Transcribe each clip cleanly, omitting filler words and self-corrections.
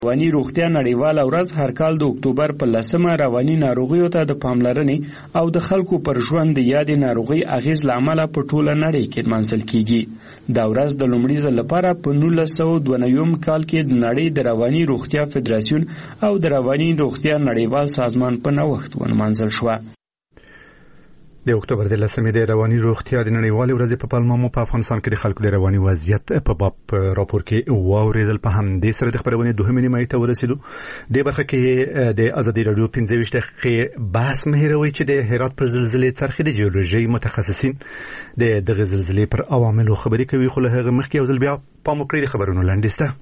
رواني روغتیا نړیواله ورځ هر کال د اکتوبر په 10مه رواني ناروغیو ته د پاملرنې او د خلکو پر ژوند د یادې ناروغۍ اغیز له امله په ټوله نړۍ کې لمانځل کیږي. دا ورځ د لومړي ځل لپاره په 1992 کال کې د نړۍ د رواني روغتیا فدراسیون او د رواني روغتیا نړیوال سازمان په نوښت ونمانځل شوه. د اکتوبر د 10مې د رواني روغتیا د نړیوالې ورځې په پلمه په افغانستان کې د خلکو د رواني وضعیت په باب راپور کې واوریدل. په همدې سره د خبرونې 2 نیمه ته ورسېدو. د برخه کې د ازادي رادیو 15 دقیقې بحث مهیروي چې د هرات پر زلزلې څرخې د جیولوژي متخصصین د دغه زلزلې پر عواملو خبرې کوي. خو له هغه مخکې یو ځل بیا پام وکړئ د خبرونو لنډیسته.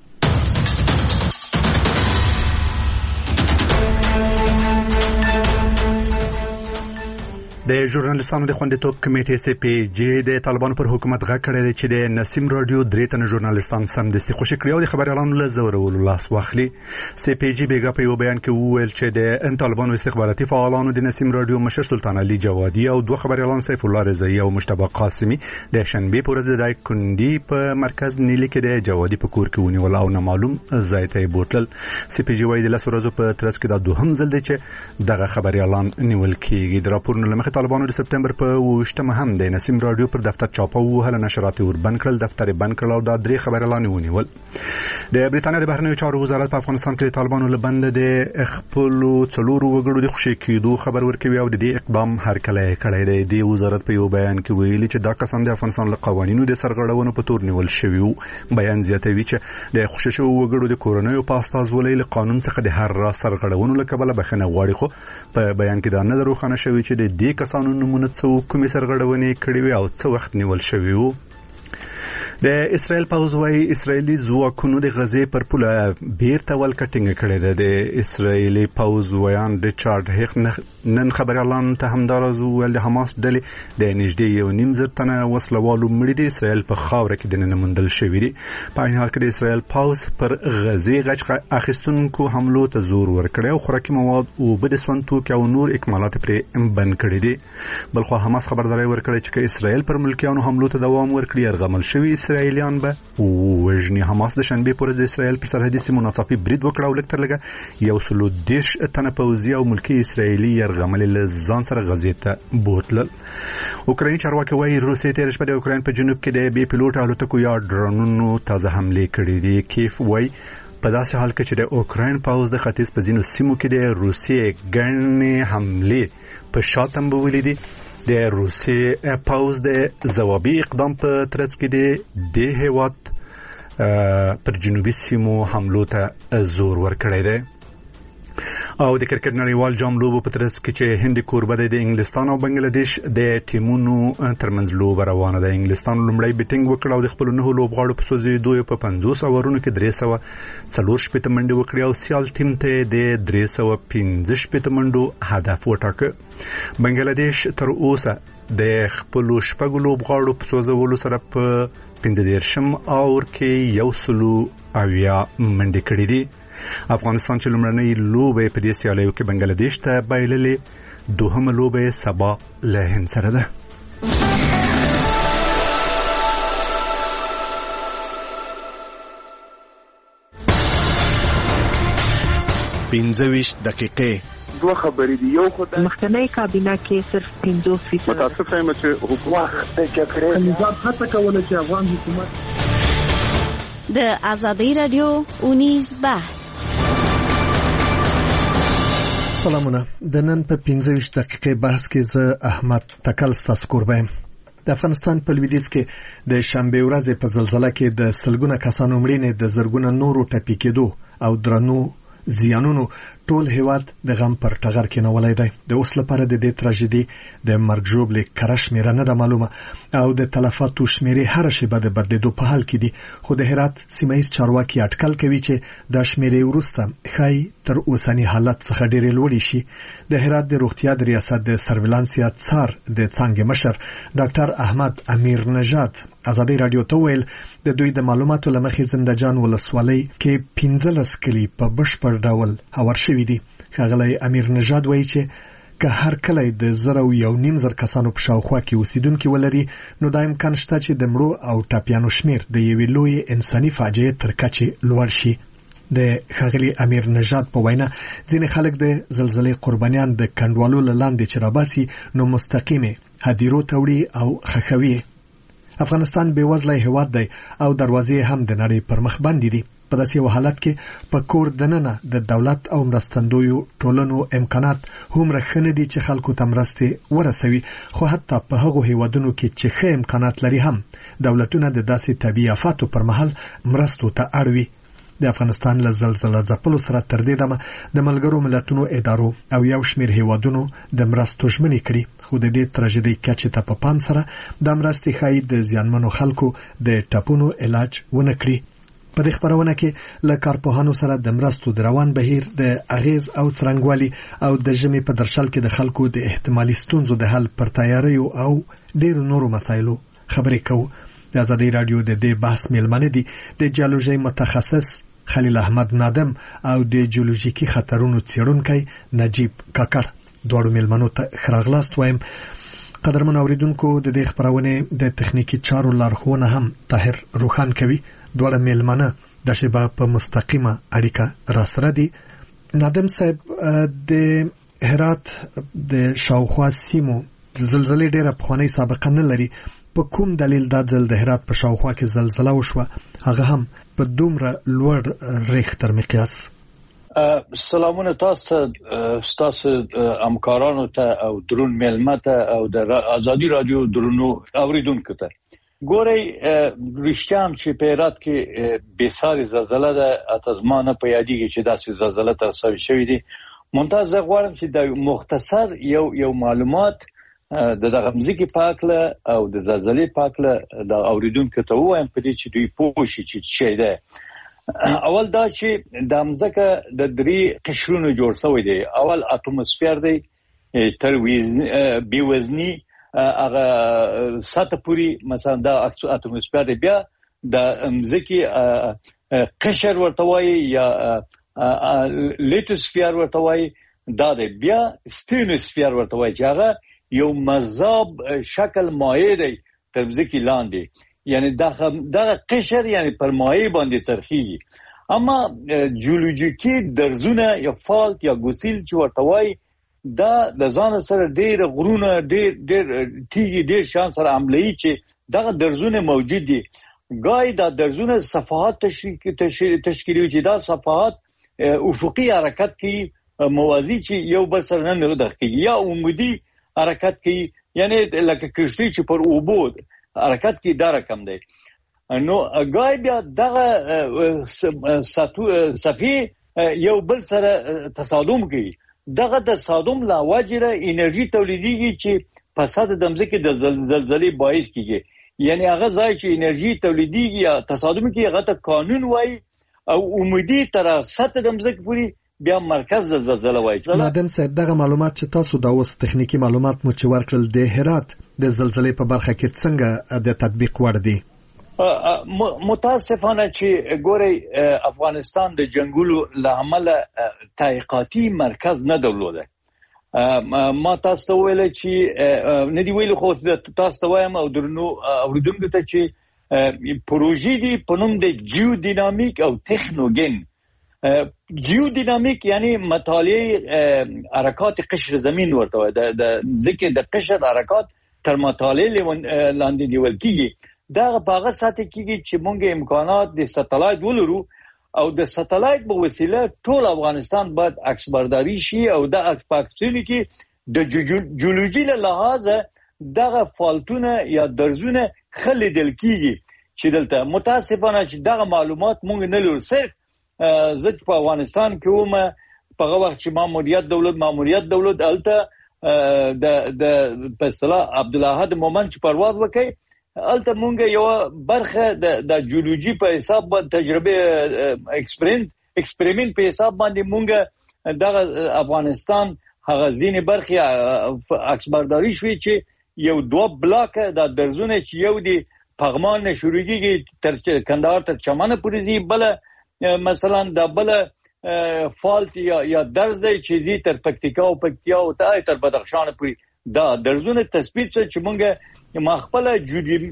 د ژورنالیستانو د خوندیتوب کمیټې سی پی جی د طالبانو پر حکومت غږ کړی دی چې د نسیم رادیو 3 تنه ژورنالیستان سمدستي خوشي کړي او د خبريالانو له زورولو لاس واخلي. سی پی جی بیګا په یو بیان کې وویل چې د طالبانو استخباراتي فعالانو د نسیم رادیو مشر سلطان علي جوادي او دوه خبريالان سیف الله رضایی او مجتبی قاسمی د شنبه پر ورځ د کندی په مرکز نیلی کې د جوادي په کور کې ونیول او نامعلوم ځای ته بوتل. سی پی جی وايي د 10 ورځې په ترڅ کې د دوهم ځل دی چې دغه خبريالان نیول کیږي. د راپورونو لمخې طالبانو د سپتمبر په 28مه هم د نسیم رادیو پر دفتر چاپه وهله، نشرات ور بند کړل، دفتر بند کړل او د 3 خبريالان ونیول. د بریټانیا د بهرنیو چارو وزارت په افغانستان کې طالبانو له بند د خپل څلورو وګړو د خوشي کېدو خبر ورکوي او د دې اقدام هرکلی کړی دی. د وزارت په یو بیان کې ویلي چې دا کسان د افغانستان له قوانینو د سرغړونو په تور نیول شوي وو. بیان زیاتوي چې د خوشي شوو وګړو د کورنیو په استازولۍ له قانون څخه د هر را سرغړونو له کبله بخښنه غواړي. خو په بیان کې دا نه روښانه شوی چې د دې کسانو نمونه څو کومې سرغړونې کړې وي او څه وخت نیول شوی وو. د اسرائیل پوځ وايي اسرائیلي ځواکونو د غزې پر پوله بیرته ولکټینګ کړې ده. د اسرائیلي پوځ ویان ریچارډ هیخ نن خبريالان ته همدارز ویل د حماس ډلې د نږدې 1.5 تنه وسلوالو مړي د اسرائیل په خاوره کې د نن موندل شوي دي. په عین حال کې د اسرائیل پوځ پر غزې غچ اخیستونکو حملو ته زور ورکړی او خوراکي مواد او بد سنتوک او نور اکمالات پرې بند کړي دي. بلخو حماس خبرداري ورکړي چې اسرائیل پر ملکیانو حملو ته دوام ورکړي ارغمل شوی اسرائیلیان به وژني. حماس د شنبه پر د اسرائیل پر سرحدي سیمو ناڅاپي برید وکړ او لکتر لګه 110 تنه پوځي او ملکی اسرائیلي يرغمل له ځان سره غزې ته بوتلل. اوکراین چارواکي وايي روسیې تیر شپه د اوکراین په جنوب کې د بي پيلوټ الوتکو یا ډرونونو تازه حمله کړې دي. کیف وايي په داسې حال کې چې د اوکراین پوځ د ختیځ په ځینو سیمو کې د روسیې ګڼې حمله په شاتم بولې دي. د روسیې پوځ د ځوابي اقدام په ترڅ کې د هیواد پر جنوبي سیمو حملو ته زور ورکړی دی. او د کرکټ نړیوال جام لوبو په ترڅ کې چې هند کوربه دی د انګلستان او بنگلاديش د ټیمونو ترمنځ لوبه روانه ده. انګلستان لومړی بیټینګ وکړ او د خپل 9 لوبغاړو په سوزیدو په 50 اورونو کې 340 منډې وکړې او سیال ټیم ته د 315 منډو هدف وټاکه. بنگلاديش تر اوسه د خپل شپږ لوبغاړو په سوزولو سره په 15 اور کې 180 منډې کړې دي. افغانستان چې لومړنۍ لوبه په دې سیالیو کې بنگلاديش ته بایللې، دوهمه لوبه سبا له هند سره ده. 25 دقیقې دوه خبرې دي. یو خدای مخکنی کابینه کې صرف 50% متاسفه یم چې حکومت د جګړې نظام هڅه کوله چې افغان حکومت د ازادي رادیو اونیز بحث. سلامونه. د نن په 15 دقیقې بحث کې زه احمد تکل ستاسو کوربه یم. د افغانستان په لویدیځ کې د شنبه ورځې په زلزلہ کې د سلګونه کسانو مړینې، د زرګونه نورو ټپي کېدو او درنو زیانونو ټول هیواد د غم پر ټغر کې نولای دی. د اوس لپاره د دې تراژیدي د مرګ ژوبلې کرش میره نه ده معلومه او د تلفاتو شمیرې هر شیبه د بدلیدو په حال کې دي. خو د هرات سیمایي چارواکي اټکل کوي چې د شمیرې وروسته خای تر اوسنی حالت څخه ډېر لوړ شي. د هرات د روغتیا د ریاست د سرویلانسیا څار د څنګه مشر ډاکټر احمد امیر نژاد ازادي رادیو ته ویل د دوی د معلوماتو لمخې زندهجان ولسوالۍ کې 15 کلی په بشپړ ډول هوار شوي دي. ښاغلی امیر نژاد وایي چې که هر کلی د 1.5 کسانو په شاوخوا کې اوسیدونکي ولري نو دا امکان شته چې د مړو او ټپیانو شمیر د یوې لوی انساني فاجعې تر کچې لوړ شي. د ښاغلي امیر نژاد په وینا ځینې خلک د زلزلې قربانیان د کنډوالو لاندې چې راباسي نو مستقیمه هدیرو توړي او خخوي. افغانستان بېوزله هیواد دی او دروازې هم د نړۍ پر مخ باندې دي. په داسې یو حالت کې په کور دننه د دولت او مرستندویو ټولنو امکانات هم رخنه دي چې خلکو ته مرستې ورسوي، خو حتی په هغو هیوادونو کې چې ښه امکانات لري هم دولتونه د داسې طبیعي آفاتو پر مهال مرستو ته اړوي. د افغانستان له زلزلې ځپلو سره تر دې دمه د ملګرو ملتونو ادارو او یو شمېر هیوادونو د مرستو ژمنې کړي، خو د دې تراژیدي کچې ته په پام سره د مرستې ښایي د زیانمنو خلکو د ټپونو علاج ونه کړي. په دې خبرونه کې له کارپوهانو سره د مرستو د روان بهیر د اغیز او څرنګوالي او د ژمي په درشل کې د خلکو د احتمالي ستونزو د حل پر تیاریو او ډېر نورو مسایلو خبرې کوو. د ازادي رادیو د دې بحث میلمنه دي د جیولوژي متخصص خلیل احمد نادم او د جیولوژیکي خطرونو څېړونکی نجیب کاکړ. دواړو میلمنو ته خراغلاست وایم. قدرمن اوریدونکو د دې خبرونه د تخنیکی چارو لارښوونه هم طاهر روخان کوي. دواړه میلمنه د شباب په مستقیمه اړیکه راسره دي. نادم صاحب، د هرات د شاوخوا سیمو زلزلې ډېره پخوانۍ سابقه نه لري. په کوم دلیل دا ځل د هرات په شاوخوا کې زلزله وشوه، هغه هم په دومره لوړ ریختر مقیاس؟ سلامونه تاسو همکارانو ته او درون میلمه ته او د ازادي رادیو درونو اوریدونکو ته. ګورئ، رښتیا هم چې په هرات کې بېسارې زلزله ده. اتزما نه په یادېږي چې داسې زلزله ترسره شوې دي. منتها زه غواړم چې د مختصر یو معلومات د دغه مځکې په هکله او د زلزلې په هکله د اوریدونکو ته ووایم، په دې چې دوی پوه شي چې څه شی ده. اول دا چې دا مځکه د 3 قشرونو جوړ شوی دی. اول اتموسفیر دی، تر بېوزني هغه سطح پوری، مثلا دا اتموسفیر دی. بیا د مځکې قشر ورته وایي یا لیتوسفیر ورته وایي، دا دی. بیا ستینوسفیر ورته وایي چې هغه یو مذاب شکل مایع دی تر مځکې لاندې، یعنی دا قشر یعنی پر مایع باندې څرخیږي. اما جیولوژیکي درزونه یا فالت یا ګوسیل چې ورته وایي، دا د ځان سره ډېر غرونه ډېر تیږي ډېر شان سره عملي چې دغه درزونه موجود دي. ګای دا درزونه صفحات تشکیلوي چې دا صفحات افقي حرکت کوي، موازی چې یو بل سره نه مخکې یا عمودي حرکت کوي، یعنی لکه کشتی چې پر اوبو حرکت کوي، دا رقم دی. نو ګای بیا دغه صفحې یو بل سره تصادم کوي. دغه تصادم لا وجره انرژي تولیديږي چې په سطح د مځکې د زلزلې باعث کیږي. یعنی هغه ځای چې انرژي تولیديږي یا تصادم کوي هغه ته قانون وایي، او عمودي تر سطح د مځکې پورې بیا مرکز د زلزلې وایي. نادم صاحب، دغه معلومات چې تاسو دا اوس تخنیکی معلومات مو چې ورکړل د هرات د زلزلې په برخه کې څنګه د تطبیق وړ دي؟ متاسفانه چې ګورئ، افغانستان د جنگولو له امله تحقیقاتي مرکز نه درلوده. ما تاسو ته ویل چې نه دی ویل، خو تاسو ته وایم او درنو اوریدونکو ته چې پروژې دي په نوم د جیودینامیک او تکنوګن. جیودینامیک یعنی مطالعه حرکات قشر زمین ورته وایي. د ځکه د قشر حرکات تر مطالعه لاندې نیول کیږي. دا په هغه سطح کېږي چې موږ امکانات د ساتلایت ولرو، او د ساتلایت په وسیله ټول افغانستان باید عکسبرداري شي، او د عکسبرداري کې د جیولوژي له لحاظه دغه فالتونه یا درزونه خلیدل کیږي چې دلته. متاسفانه چې دغه معلومات موږ نه لرو. صرف زه په افغانستان کې وم په هغه وخت چې ماموریت دولت الته د په اصطلاح عبدالاحد مومن چې پرواز وکړي، الته مونږ یو برخه د جیولوژي په حساب باندې تجربه ایکسپریمنت په حساب باندې مونږ د افغانستان هغه ځینې برخه عکسبرداري شوې چې یو 2 بلاک د درزونه چې یو دی پغمان شروع کیږي تر کندهار تر چمن پورې زی، بل مثلا د بل فالت یا درز دی چې زی تر پکتیکا او تر بدخشان پورې دا درزونه تثبیت شو چې مونږ مخبله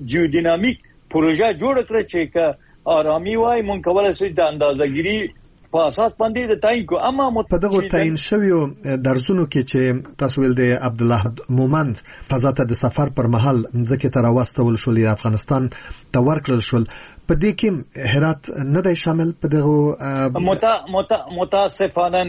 جیودینامیک پروژه جوړ کړ چې که آرامي وای مونږ کولای شو د اندازه‌ګیری په اساس باندې د تعین کو. اما په دغه تعین شویو درسونو کې چې تاسو ویل د عبدالله مومند فضا ته د سفر پر مهال ځکه تر واستول شو د افغانستان ته ورکړل شو، په دې کې هرات نه دی شامل په دغه متاسفانه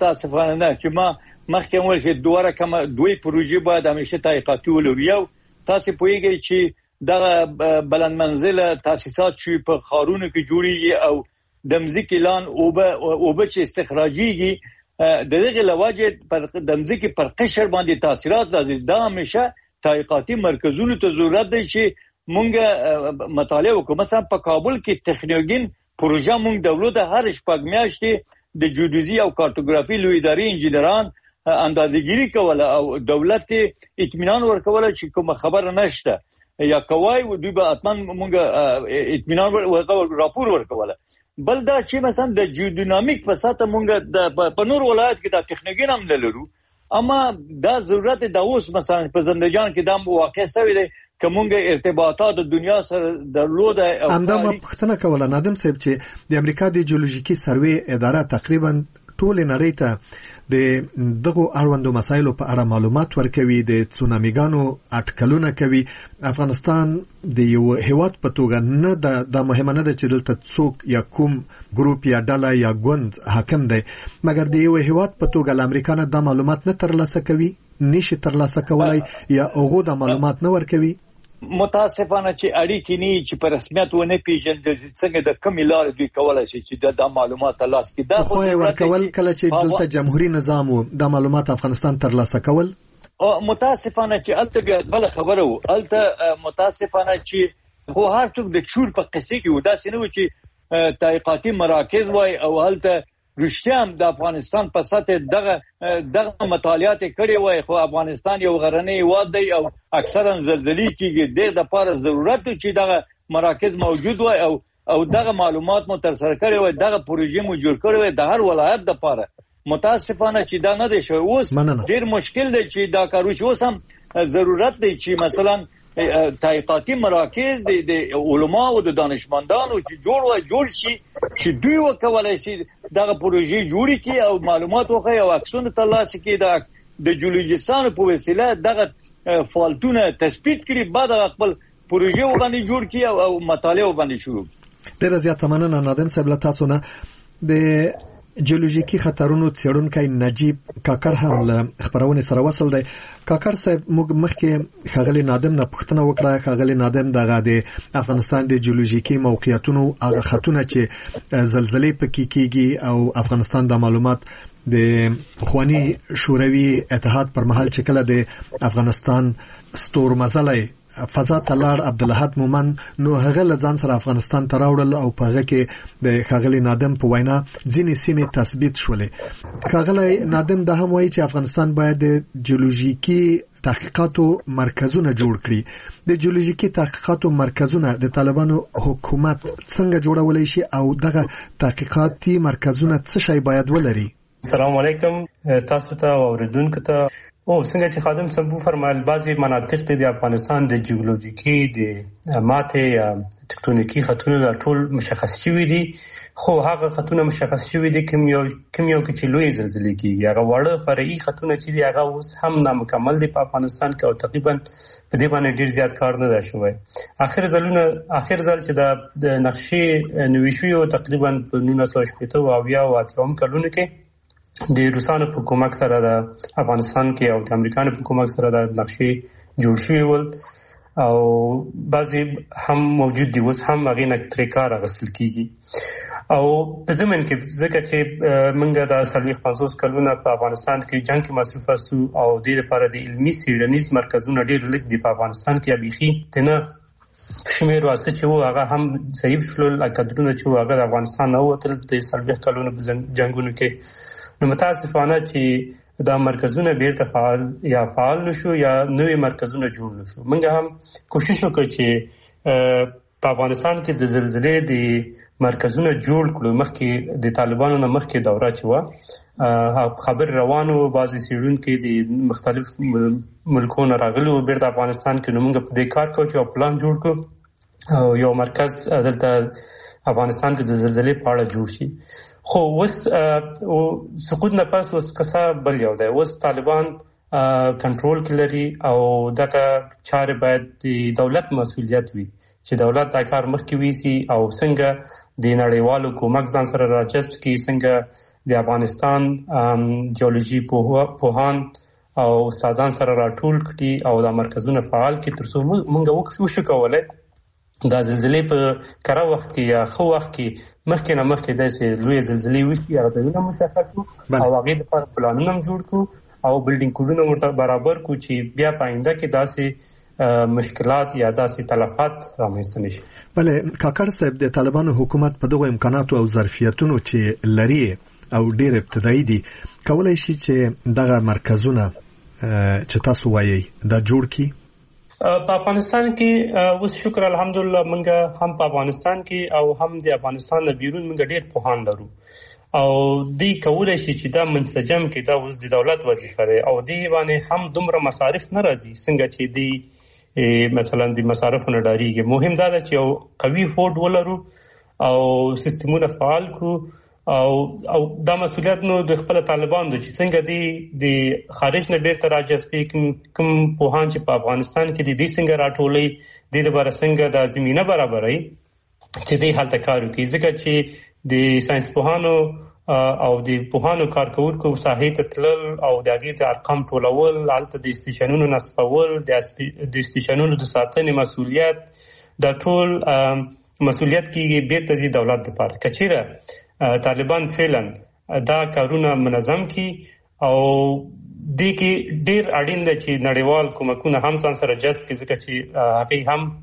نه چې ما مخکې ویل چې دوی پروژې باید همیشه تحقیقاتي ولري. یو تاسو پوهیږئ چې دغه بلند منزله تاسیسات چې په خارونو کې جوړیږي او د مځکې لان اوبه چې استخراجيږي د دغه لواجه د مځکې پر قشر باندې تاثیرات لازم دا همیشه تحقیقاتي مرکزونو ته ضرورت دی چې مونږ مطالعه وکړو. مثلا په کابل کې تکنوګین پروژه مونږ دولت هر شپږ میاشتې د جیودیزي او کارتوګرافي لوی ادارې انجینران اندازه‌ګیری کوله او دولت اطمینان ورکوله چې کوم خبره نشته یا کوي دوی به اتمن مونږ اطمینان ورکول راپور ورکوله. بل دا چې مثلا د جیودینامیک په ساته مونږ په نور ولایت کې د تکنوګین هم لرو، اما دا ضرورت د اوس مثلا په زندجان کې دا واقع شوی دی که مونږ ارتباطات د دنیا سره درلوده. همدا ما پوښتنه کوله نادم صاحب چې د امریکا د جیولوژیکي سروې اداره تقریبا ټول نړۍ ته د دغه اړوندو مسایلو په اړه معلومات ورکوي، د تسونامیګانو اټکلونه کوي. افغانستان د یو هیواد په توګه نه د مهمه نه ده چې دلته څوک یا کوم ګروپ یا ډله یا ګوند حاکم دی، مګر د یو هیواد په توګه له امریکا نه دا معلومات نه ترلاسه کوي، نشي ترلاسه کولای یا هغه د معلومات نه ورکوي. متاسفانه چې اړیکې نه چې په رسمیت ونه پیژندل څنګه د کوم لار دوی کولای شي چې د معلومات ترلاسه کړي. دا خو ورکول کله چې دلته جمهوریت نظام وو د معلومات افغانستان ترلاسه کول. متاسفانه چې الته بیا بل خبره وو، الته متاسفانه چې خو هر څوک د چور په قصې کې ودا سينو چې تحقیقاتي مراکز وای او الته رښتیا د افغانستان په سطح دغه مطالعات کړي وای، خو افغانستان یو غرنی هیواد دی او اکثرا زلزلې کېږي. د لپاره ضرورت چې دغه مراکز موجود وای او دغه معلومات مو تر سره کړي وای، دغه پروژې مو جوړ کړي وای د هر ولایت لپاره. متاسفانه چې دا نه دی شوی. اوس ډیر مشکل دی چې دا کارو چې اوس هم ضرورت دی چې مثلا تحقیقاتي مراکز د علما او د دانشمندانو چې جوړ شي چې دوی وکولای شي دغه پروژې جوړې کړي او معلومات وخی او عکسونه ترلاسه کړي د جیولوژیستانو په وسیله دغه فالټونه تثبیت کړي، بعد خپل پروژې وباندې جوړ کړي او مطالعه وباندې شروع. ډیره زیاته مننه نادم صاحب له تاسو نه. د جیولوژیکي خطرونو څېړونکی نجیب کاکړ هم له خبرونه سره وصل دی. کاکړ صاحب موږ مخکې خغلی نادم نه پوښتنه وکړه. خغلی نادم دغه د افغانستان د جیولوژیکي موقعیتونو هغه خطونه چې زلزلې پکې کیږي او افغانستان د معلومات د خوانی شوروي اتحاد پر مهال چې کله د افغانستان ستورمزلی فضا تلار عبدالحد مومن نو هغه لځان سره افغانستان ته راوړل او په هغه کې د خغلی نادم په وینا ځینې سیمې تثبیت شولې. خغلی نادم دا هم وایي چې افغانستان باید د جیولوژیکي تحقیقاتو مرکزونه جوړ کړي. د جیولوژیکي تحقیقاتو مرکزونه د طالبانو حکومت څنګه جوړولای شي او دغه تحقیقاتي مرکزونه څه شی باید ولري؟ السلام علیکم تاسو ته او اوریدونکو ته. څنګه چې خادم صاحب فرمایل بعضی مناطق د افغانستان د جیولوژیکي د ماته یا ټکټونیکي خطونه ټول مشخص شوي دي، خو هغه خطونه مشخص شوي دي کوم یو کې چې لوی زلزلې کیږي. هغه وړه فرعي خطونه چې دي هغه اوس هم نامکمل دي په افغانستان کې او تقریبا په دې باندې ډیر زیات کار نه دی شوی. اخر ځل چې د نقشې نوي شوی او تقریبا په 1980 او 80 کلونو کې د روسانو په کومک سره د افغانستان کې او د امریکانو په کومک سره د نقشې جوړ شوی ول او بعضی هم موجود دي، اوس هم هغه نه تر کار اخیستل کیږي. او په زمين کې ځکه چې موږ د 50 کلونو په افغانستان کې جنگ کې مصروف اسو او د لپاره د علمي سیړنیز مرکزونه ډیر لږ دي په افغانستان کې. ابيخي تنه شمیر واسه چې هغه هم ضعیف شول، اکدرونه چې هغه د افغانستان نه وتل د 40 کلونو په جنگونو کې. نو متاسفانه چې دا مرکزونه بیرته فعال نشو یا نوې مرکزونه جوړ نشو. موږ هم کوشش وکړو چې په افغانستان کې د زلزلې د مرکزونه جوړ کړو. مخکې د طالبانو نه مخکې دوره چې و خبر روانو، بعضی سیړونکو د مختلف ملکونو راغلو بیرته افغانستان کې. نو موږ په دې کار کوو چې پلان جوړ کړو او یو مرکز دلته افغانستان کې د زلزلې په اړه جوړ شي. خو وس سقوط نه پس وس کسا بل یو دی وس طالبان کنټرول کړي او دغه چارې باید د دولت مسؤلیت وي چې دولت دا کار مخکې ویسي او څنګه د نړیوالو کومک ځان سره راجذب کړي څنګه د افغانستان جیولوژي پوهان او استادان سره راټول کړي او د مرکزونو فعال کړي ترڅو موږ وشو کولای دا زلزلې په کره وخت کې یا خو وخت کې مخکې د لوی زلزلې وشي هغه د مشخص او هغه د پلانونو جوړ کړو او بلډینګ کوډونه ورته برابر کو چې بیا پاینده کې داسې مشکلات یا داسې تلفات رامنځته نشي. بلې کاکړ صاحب د طالبانو حکومت په دغه امکاناتو او ظرفیتونو چې لري او ډېر ابتدایي دي کولای شي چې دغه مرکزونه چې تاسو وایي دا جوړ کړي په افغانستان کې اوس شکر الحمدلله موږ هم په افغانستان کې او هم د افغانستان نه بیرون موږ ډېر پوهان لرو او دی کولای شي چې دا منسجم کې دا اوس د دولت وظیفه ده او دی باندې هم دومره مصارف نه راځي څنګه چې دی مثلا د مصارفونو ډاریږي مهم دا ده چې یو قوي فورډ ولرو او سیستمونه فعال کو او دا مسؤلیت نو د خپل طالبانو چې څنګه دی د خارج نه بیرته راجذب کوم پوهان چې په افغانستان کې دي څنګه راټولي د لپاره څنګه د زمينه برابرای چې دی حالت کار کوي ځکه چې د ساينس پوهانو او د پوهانو کارکونکو ساحې ته تلل او د هغې د ارقام ټولول هلته د استیشنونو نصبول د استیشنونو د ساتنې مسؤلیت دا ټول مسؤلیت کېږي بیرته ځي دولت دپاره که چیرې طالبان فعلا دا کارونه منظم کړي او دې کې ډېر اړین ده چې نړیوال کومکونه هم ځان سره جذب کړي ځکه چې هغې هم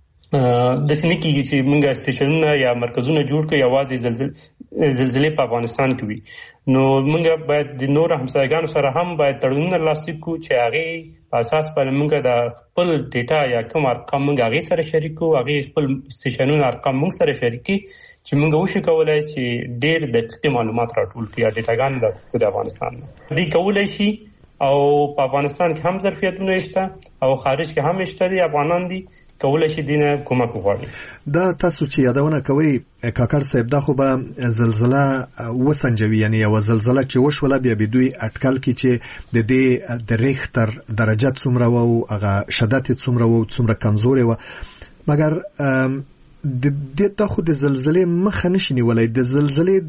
داسې نه کېږي چې موږ استیشنونه یا مرکزونه جوړ کړو یوازې زلزلې په افغانستان کې وي نو موږ باید د نورو همسایګانو سره هم باید تړونونه لاسلیک کړو چې هغې په اساس باندې موږ د خپل ډیټا یا کوم ارقام موږ هغې سره شریک کړو هغې خپل استیشنونه ارقام موږ سره شریک کړي چې موږ وشو کولی چې ډېر دقیقې معلومات راټول کړي یا ډیټاګانې راټول د افغانستان نه دوی کولی شي او په افغانستان کې هم ظرفیتونه شته او خارج کې هم شته دي افغانان دي کولای شي دینه کومک وغواړي دا تاسو چې یادونه کوي کاکړ صاحب دا خو به زلزله وسنجوي یعنی یو زلزله چې وشوله بیا به دوی اټکل کی چې د دې د ریختر درجه څومره وو هغه شدت څومره وو څومره کمزوري وو مګر د خو د زلزلې مخه نشي نیولای د زلزلې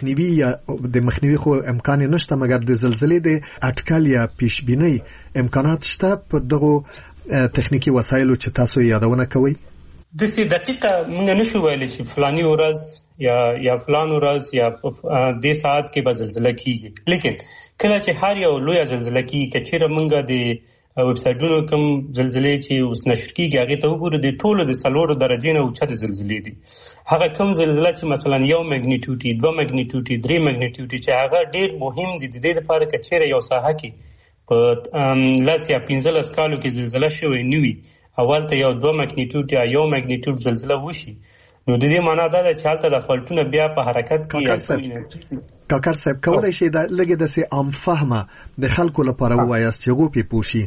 د مخنیوي خو امکان نشته مګر د زلزلې د اټکل یا پیشبینی امکانات شته په دغه تخنیکی وسایلو چې تاسو یادونه کوي د سې دقیقه موږ نشو ویلی چې فلانی ورځ یا فلان ورځ یا د ساعت کې به زلزله کیږي لیکن کله چې هر یو لوی زلزله کیږي کچېره موږ د ویب سایټونو کوم زلزلې چې اوس نشر کیږي هغه ته وګورو د ټولو د 4 درجې نه اوچته زلزلې دي هغه کوم زلزله چې مثلا 1 مګنیټیوډ 2 مګنیټیوډ 3 مګنیټیوډ چې هغه ډېر مهم دي د دې لپاره کچېره یو ساحه کې په لاس یا 15 کالو کې زلزله شوې نیوي اول ته یو 2 مګنیټیوډ یا 1 مګنیټیوډ زلزله وشي نو د دې معنی دا ده چې حالت د فالټونه بیا په حرکت کې کاکړ صاحب کولای شي دا لګي د سي عام فهمه د خلکو لپاره وایي چې غو پوشي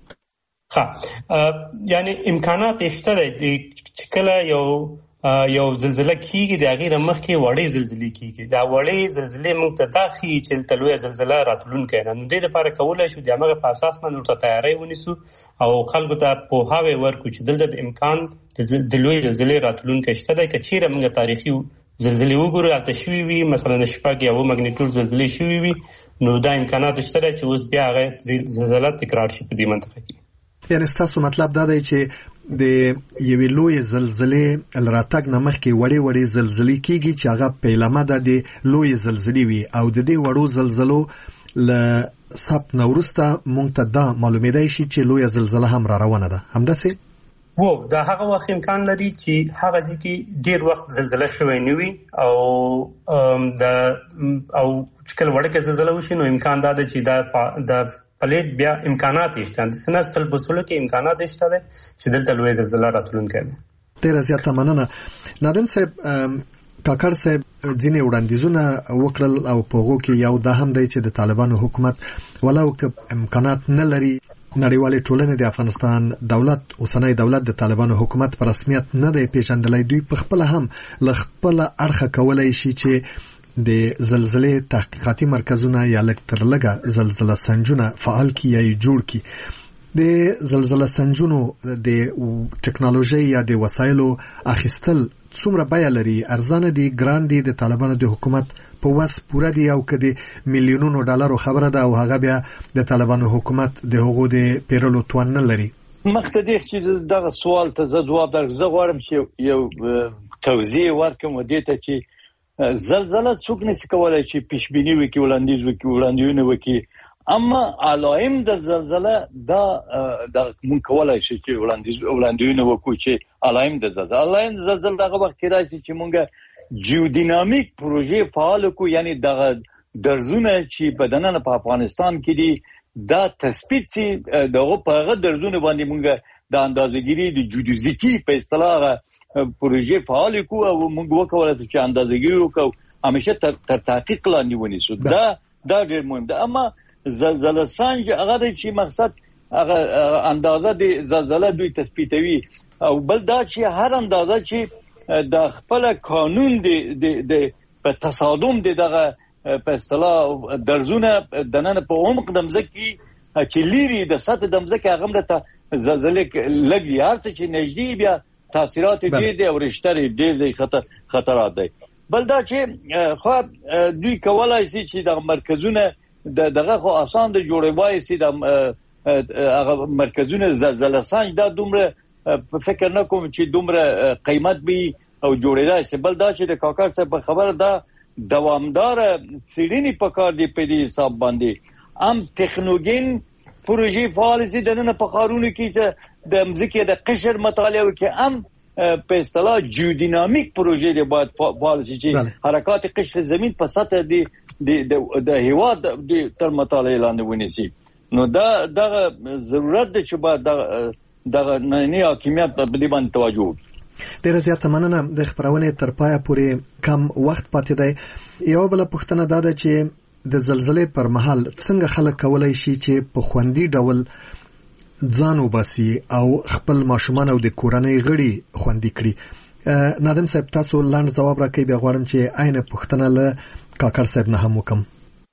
یعنی امکانات شته دي چې کله یو زلزله کیږي د هغې مخکې وړې زلزلې کیږي دا وړې زلزلې موږ ته دا ښیي چې دلته لویه زلزله راتلونکی ده نو دې لپاره کولی شو د همغه په اساس باندې ورته تیاری ونیسو او خلکو ته پوهاوی ورکړو چې دلته د امکان د لویې زلزلې راتلونکی شته دی که چیرې موږ تاریخي زلزلې وګورو هلته شوي وي مثلا 6 یا 7 مګنیټیوډ زلزلې شوي وي نو دا امکانات شته دی چې اوس بیا هغه زلزله تکرار شي په دې منطقه کې یعنی ستاسو مطلب دا دی چې د یوې لوی زلزلې لراتګ نه مخکې وړې زلزلې کیږي چې هغه پیلامه د لوی زلزلې وي او د دې وړو زلزلو له ثبت نه وروسته موږ ته دا معلومېدای شي چې لوی زلزله هم را روانه ده همداسې دا هغه وخت امکان لري چې هغه ځکه ډیر وخت زلزله شوی نه وي او کله وړکه زلزله وشي نو امکان دا ده چې دا پلیټ بیا امکانات شته د سنه سلبسولو کې امکانات شته چې دلته لوی زلزله راتلونکې ده ډیره زیاته مننه نادم صاحب کاکړ صاحب ځینې وړاندیزونه وکړل او په هغو کې یو دا هم دی چې د طالبانو حکومت ولو که امکانات نه لري نړیوالې ټولنې د افغانستان دولت اوسنی دولت د طالبانو حکومت په رسمیت نه دی پیژندلی دوی په خپله هم له خپله اړخه کولی شي چې د زلزلې تحقیقاتي مرکزونه یا لکترلګه زلزلہ سنجونه فعال کی یا جوړ کی. د زلزلہ سنجونو د ټکنالوژي یا د وسایلو اخیستل څومره بیه لري؟ ارزانه دي، ګران دي؟ د طالبانو د حکومت په وس پوره دي او کدي میلیونونو ډالرو خبره ده او هغه بیا د طالبانو حکومت د هغو د پیرلو توان نه لري؟ مختدیخ چې دغه سوال ته زه جواب درکړم. زه غواړم چې یو توضیح ورکړم ودې ته چې زلزلہ څوک نشي کولای چې پیشبینی وکړي، وړاندوینه وکړي، اما علائم د زلزلہ دا مونږ کولای شو چې وړاندوینه وکړو چې علائم د زلزلہ دغه وخت کې راځي چې مونږ جیودینامیک پروژې فعال کو، یعنی دغه درزونه چې بدننه په افغانستان کې دي دا تثبیت چې دغه په هغه درزونه باندې مونږ د اندازه‌ګیری د جیودیزیکی په اصطلاح پروژې فعال کو او مونږ وکولای چې اندازه‌ګیری وکړو همیشه تر تحقیق لاندې ونیسو. دا ډېر مهم ده. اما زلزلہ سنج هغه چې مقصد هغه اندازه د زلزلہ دوی تثبیتوي او بل دا چې هر اندازه چې د خپل قانون د په تصادم دغه په اصطلاح درزونه دننه په عمق د مځکې چې لیري د سطح د مځکې هغه مرته زلزلې لګي، هر څه چې نږدې بیا تاثیرات ډېر دي او رشته ډېر خطرات دي. بل دا چې خو دوی کولای شي چې د مرکزونه دغه خو آسان د جوړوي سي د هغه مرکزونه زلزلہ سنج دا دومره فکر نه کوم چې دومره قیمت به او جوړیدای شي. بل دا چې د کاکړ څخه په خبره دا دوامدار سړینی په کار دی په دې حساب باندې ام ټکنولوژي پروژې فعال سي دنه په خارونو کې چې د مځکې د قشر مطالعه وکړي، ام په اصطلاح جیودینامیک پروژې دی باید فعال شي چې حرکات قشر زمين په سطح دی د هوا د تر مطالعه لاندې ونیسي. نو دا ضرورت دی چې باید دغه نه حاکمیت په دې باندې توجه وکړي. ډیره زیاته مننه. د خبرونې تر پایه پورې کم وخت پاتې دی. یو بل پوښتنه دا ده چې د زلزلې پر مهال څنګه خلک کولای شي چې په خوندي ډول ځان وباسي او خپل ماشومان او د کورنۍ غړي خوندي کړي؟ نادم صاحب تاسو لاند جواب راکړئ. بیا غواړم چې عین پوښتنه له کاکړ صاحب نه هم وکم.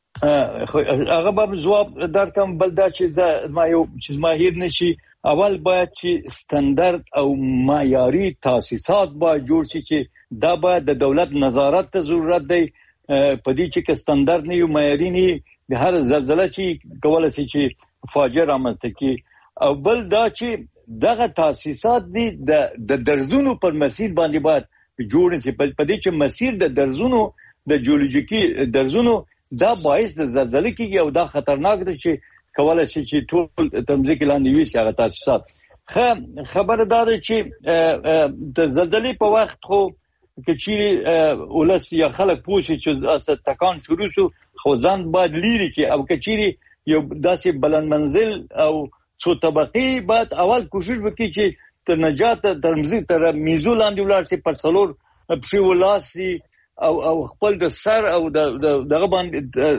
هغه به جواب درکم. بل دا چې ما یو چیز ماهر نشي، اول باید چې ستاندرد او معیاري تاسیسات باید جوړ شي چې دا باید د دولت نظارت ته ضرورت دی. په دې چې ستاندرد نه یو معیاري نه د هر زلزلہ چې کولای شي چې فاجعه رامنځته کړي. او بل دا چې دغه تاسیسات دي د درزونو پر مسیر باندې باید جوړ شي. په دې چې مسیر د درزونو د جیولوژیکي درزونو دا باعث د زلزلې کېږي او دا خطرناک دی چې کولای شي چې ټول تمځکې لاندې وي هغه تاسیسات. خبره دا ده چې د زلزلې په وخت خو کچيري ولس یا خلک پوښي چې تکان شروع شو خو ځان باید لیري کې او کچيري یو داسې بلند منزل او څو طبقي باید اول کوشش وکړي چې تر نجات تر میزو لاندې ولاړ شي، پر څلور پښې ولاسي او خپل د سر او دغه باندې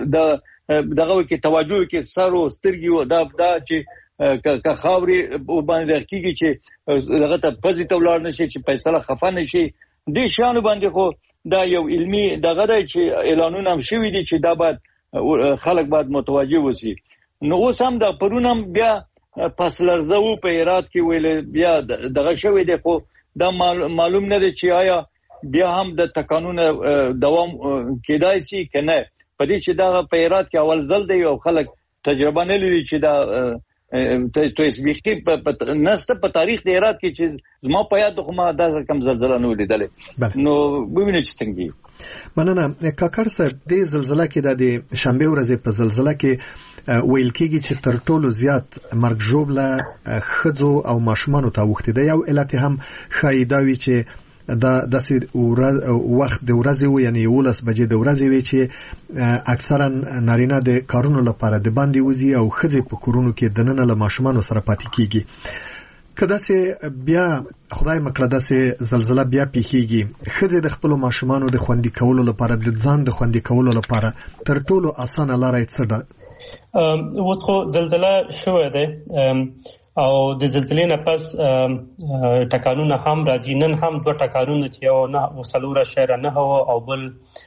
دغه کې توجه کې سر او سترګې او دا چې که خاوري باندې راکېږي چې دغه ته پزې ته ولاړ نشي چې فیصله خفه نشي. دې شانو باندې خو دا یو علمي دغه دی چې اعلانونه هم شوي دي چې دا باید خلک باید متوجه وسی. نو اوس هم د پرونم بیا پس لرزه و په هرات کې ویل بیا دغه شوی دی، خو دا معلوم نه دی چې آیا بیا هم د تکانونه دوام کېدای شي که نه. په دې چې دا په هرات کې اول ځل دی او خلک تجربه نه لري چې دا توسبیختي نسته په تاریخ د هرات کې چې زما په یاد خو ما دا کم زلزلہ نه ولیدلې. نو ویني چې څنګه مننه. کاکړ صاحب د زلزلہ کې د شنبه ورځې په زلزلہ کې ویل کېږي چې تر ټولو زیات مرګ ژوبله ښځو او ماشومانو ته اوښتې ده. یو علت هم ښایي دا وي چې دا داسې وخت د ورځې و، یعنی 11 بجې د ورځې وي چې اکثرا نارینه د کارونو لپاره د باندې وځي او ښځې په کورونو کې دننه له ماشومانو سره پاتې کیږي. که داسې بیا خدای مکړه داسې زلزلہ بیا پیښیږي، ښځې د خپلو ماشومانو د خوندي کولو لپاره د ځان د خوندي کولو لپاره تر ټولو اسانه لاره څه ده؟ اوس خو زلزلہ شوې ده او د زلزلې نه پس ټکانونه هم راځي. نن هم 2 ټکانونه چې یو 9.9 او بل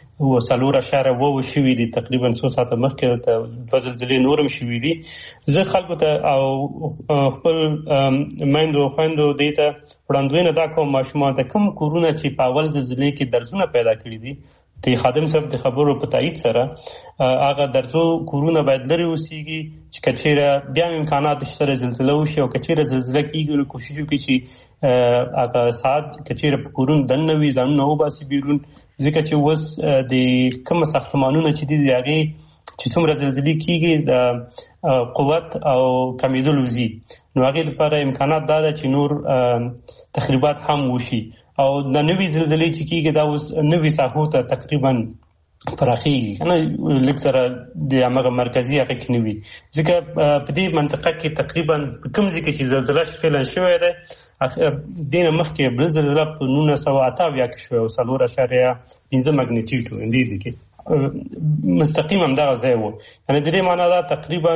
4.9 شوي دي، تقریبا 100 ساعته مخکې 2 زلزلې نورم شوي دي. زه خلکو ته او خپل میندو خویندو دې ته وړاندوینه دا کوم ماشومان ته کوم کورونه چې په اول زلزلې کې درزونه پیدا کړي دي د خادم صاحب د خبرو په تایید سره هغه درزو کورونه باید لري اوسېږي چې کچېره بیا امکانات شته زلزلې وشي او کچېره زلزلې کېږي نو کوشش وکړي چې هغه ساعت کچېره په کورون دنه وي ځانونه وباسي بیرون، ځکه چې اوس د کوم ساختمانونه چې دي هغه چې څومره زلزلې کېږي د قوت او کمیدل وزي نو هغه لپاره امکانات دا چې نور تخریبات هم وشي او د نوې زلزلې چې کېږي دا اوس نوې ساحو ته تقریبا پراخیږي کنه لږ سره د هغه مرکزی هغه کې نوي، ځکه په دې منطقه کې تقریبا کوم ځکه چې زلزلہ فعلا شوې ده دینه مخکې بل زلزلہ په 1928 کې شوې او 4.5 ماګنیټیوډ اندیزي کې مستقیم هم دا ځای وو. یعنی د دې معنی دا تقریبا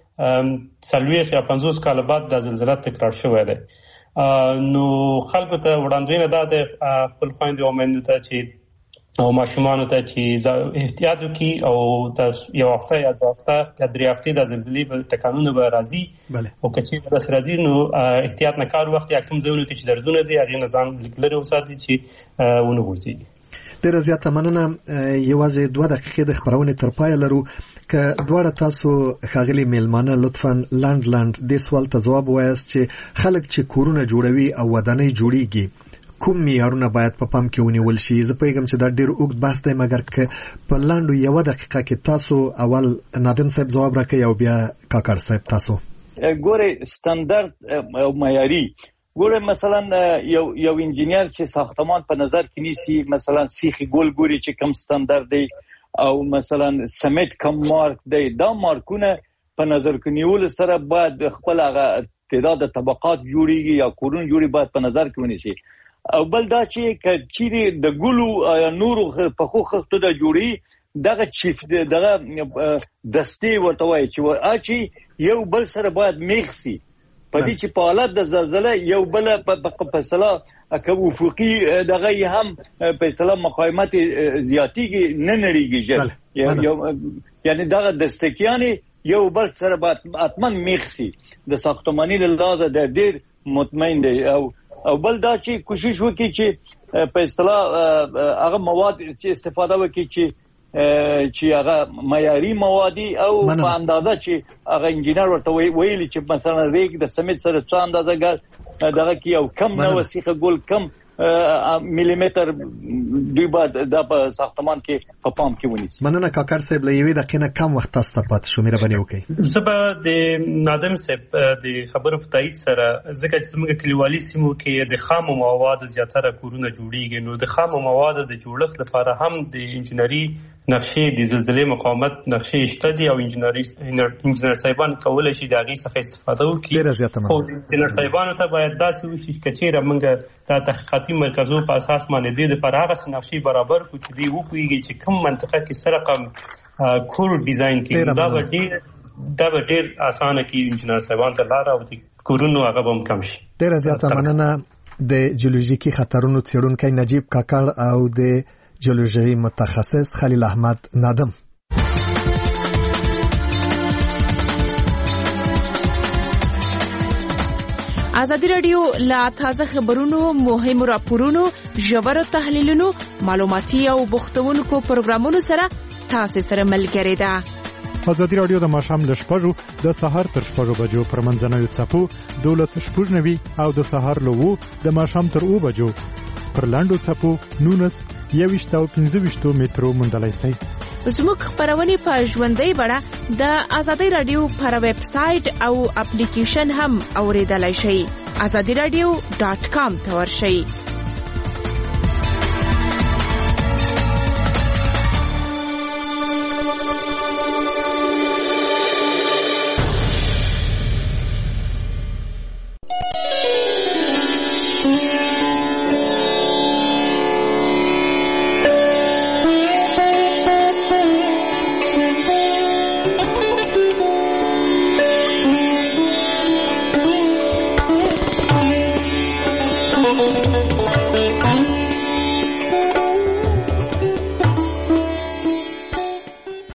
40 یا 50 کال بعد د زلزلہ تکرار شوې ده. نو خلکو ته وړاندوینه ده د خپل خويندو او میندو ته چې او ماشومان ته چې احتیاط وکړي او د یو هفته یا 2 هفته یا 3 هفته د زلزلې په ټکانونه به راځي او کچې به راځي نو احتیاط نه کار وخت یا کوم ځایونه کې چې درزونه دي هغه نظام لیکلري وساتي چې ونه ورځي. ډېر زیاته مننه. یوازې 2 دقیقې د خبرونه تر پای لرو که دواړه تاسو ښاغلي میلمانه لطفاً لاند د سوال ته جواب وایاست چې خلک چې کورونه جوړوي او ودانۍ جوړیږي کوم معیارونه باید په پام کې ونیول شي؟ زه پوهیږم چې دا ډېر اوږد بحث دی مګر که په لاندو 1 دقیقه کې تاسو اول نادم صاحب جواب راکړئ او بیا کاکړ صاحب تاسو. ګوره ستاندرد او معیاري ګوره مثلا یو انجینیر چې ساختمان په نظر کې نیسي مثلا سیخي ګول ګوري چې کم ستاندرد دی او مثلا سمیت کم مارک دی، دا مارکونه په نظر کې نیول سره باید خپل هغه تعداد طبقات جوړیږي یا کورونه جوړي باید په نظر کې ونیسي. او بل دا چې کچېری د ګلو یا نورو په خو خطو د جوړي دغه چیف دغه دستي ورته وایي چې یو بل سره باید میخسي په دې چې په حالت د زلزلې یو بل په اصطلاح که افقي دغه هم په اصطلاح مقاومت زیاتیږي نه نړیږي ژر یعنی دغه دستکیانې یو بل سره باید حتما میخسي د ساختماني لحاظه د ډېر مطمئن دی او بل دا چې کوشش وکړي چې په اصطلاح هغه مواد چې استفاده وکړي چې هغه معیاري موادي او په اندازه چې هغه انجینر ورته ویلي چې مثلا ریګ د سمیت سره څو اندازه دغه کې او کم نه وسیخه ګول کم میلیمتر دوی باید دا په ساختمان کې په پام کې ونیسي. مننه کاکړ صاحب له یوې دقیقې نه کم وخت تاسو ته پاتې شو مهرباني وکړئ. زه به د نادم صاحب د خبرو په تایید سره ځکه چې زموږ کلیوالي سیمو کې د خامو موادو زیاتره کورونه جوړیږي نو د خامو موادو د جوړښت لپاره هم د انجنیري نقشې د زلزلې مقاومت نقشې شته دي او انجنیر صاحبان کولای شي د هغې څخه استفاده وکړي. خو انجنیر صاحبانو ته باید داسې وشي چې چېرې موږ دا تحقیقاتي مرکزو په اساس باندې د لپاره هغه نقشې برابر کړو چې دوی وپوهېږي چې کوم منطقه کې څه رقم کور ډیزاین کړي دا به ډېر اسانه کړي انجنیر صاحبان ته لاره او د کورونو هغه به هم کم شي. ډېره زیاته مننه د جیولوژیکي خطرونو څېړونکی نجیب کاکړ او د جیولوژي متخصص خلیل احمد نادم. ازادي رادیو لا تازه خبرونو مهم راپورونو ژور تحلیلونو معلوماتي او بوختونکو پروګرامونو سره تاسو سره ملګری ده. ازادي رادیو د ماښام ل 6 د سحر تر 6 بجو پر منځنوي څپو 12:90 او د سحر له 2 د ماښام تر 2 بجو پر لاندو څپو 19:25 مترو مندلای شي. زموږ خبرونه په ژوندۍ بڼه د ازادي رادیو پر ویب سټ او اپلیکیشن هم اوریدلای شئ. azadiradio.com ته ورشئ.